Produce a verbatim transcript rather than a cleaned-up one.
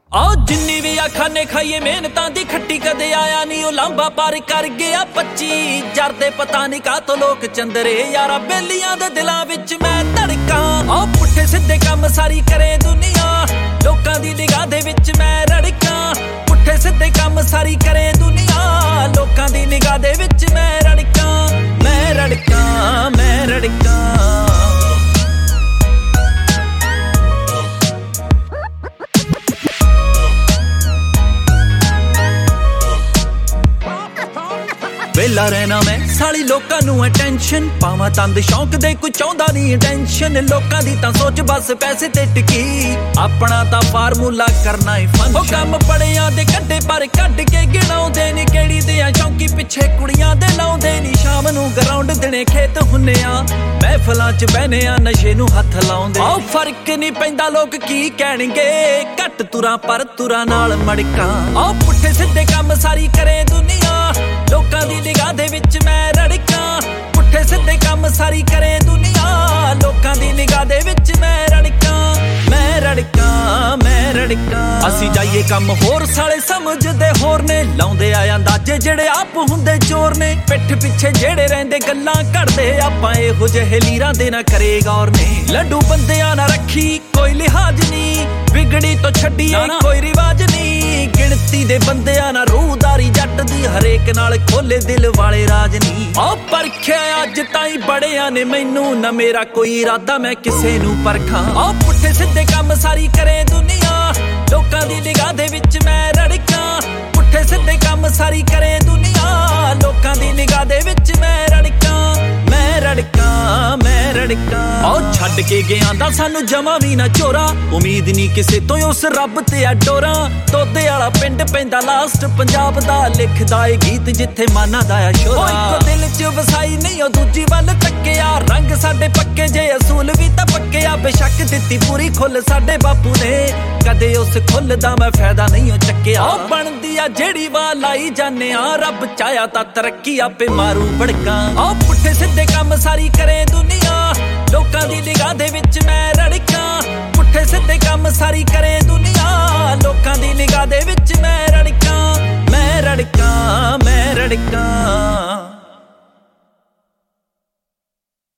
आओ जिन्नी भी खाने खाइए मेहनतां दी खट्टी कदे आया नहीं ओ लांबा पार कर गया पच्ची जरदे पता नहीं का तो लोक चंदरे यारा बेलियां दे दिलां विच मैं धड़कां आओ पुट्ठे सिद्धे कम सारी करे दुनिया लोकां दी निगाह दे विच मैं रड़कां पुट्ठे सिद्धे कम सारी करे दुनिया लोकां दी निगाह दे विच मैं रड़कां मैं रड़कां मैं रड़कां वेला रहना मैं साली लोकां नू अटेंशन पावां तंद शौक दे कोई चाहुंदा नहीं टेंशन लोकां दी तां सोच बस पैसे ते टिकी अपना तां फार्मूला करना ही फंक्शन ओ कम पड़ियां दे कड्डे पर कड्ड के गिणाउंदे नी केड़ी दे शौकी पिछे कुड़ियां दे लाउंदे नी शाम नू ग्राउंड दिने खेत हुन्ने आ महफिलां च बहने आ नशे नू हत्थ लाउंदे ओ फर्क नहीं पैंदा लोक की कहणगे घट तुरां पर तुरां नाल मड़कां ओ पुट्ठे सिद्धे कम सारी करे दुनिया लोकां दी निगाह दे विच मैं रड़कां पुट्ठे सिद्धे कम सारी करे दुनिया लोकां दी निगाह दे विच मैं रड़कां मैं रड़कां मैं रड़कां असी जाइए कम होर साले समझदे होर ने लाउंदे आ अंदाजे जेड़े आप हुंदे चोर ने पिठ पिछे जेड़े रहिंदे गल्लां कढदे आपां इहो जिहे लीरां दे ना करे गौर ने लड्डू बंदियां ना रखी कोई लिहाज नहीं बिगड़ी तो छड्डी कोई रिवाज नहीं गिणती दे बंदियां ना रूहदारी जट दी हरेक नाल खोले दिल वाले राज नहीं ओ परखिया अज ताईं बड़ियां ने मैनू ना मेरा कोई इरादा मैं किसे नू परखां ओ पुट्ठे सिद्धे कम सारी करे दुनिया लोकां दी निगाह दे विच मैं रड़कां पुट्ठे सिद्धे कम सारी करे दुनिया लोकां दी निगाह दे विच मैं रड़कां मैं रड़कां मैं रड़कां ओ छड्ड के गया दा सानू जमा भी ना चोरा उम्मीद नहीं किसे तो उस रब ते आ डोरा तोते वाला पिंड पैंदा लास्ट पंजाब दा लिखदा ए गीत जिथे माना दा आ शोरा ओ इक दिल च वसाई नहीं ओ दूजी वल तक्किया रंग साडे पक्के जे असूल भी तां पक्के आ बेशक दित्ती पूरी खुल साडे बापू ने कदे उस खुल दा मैं फायदा नहीं ओ चक्किया ओ बनदी आ जेड़ी वा लाई जाने आ रब चाया तां तरक्की आपे मारू भड़कां ओ पुट्ठे सिद्धे कम सारी करे दुनिया लोकां दी निगाह दे विच मैं रड़कां पुट्ठे सिद्धे कम सारी करे दुनिया लोकां दी निगाह दे विच मैं रड़कां मैं रड़कां मैं रड़कां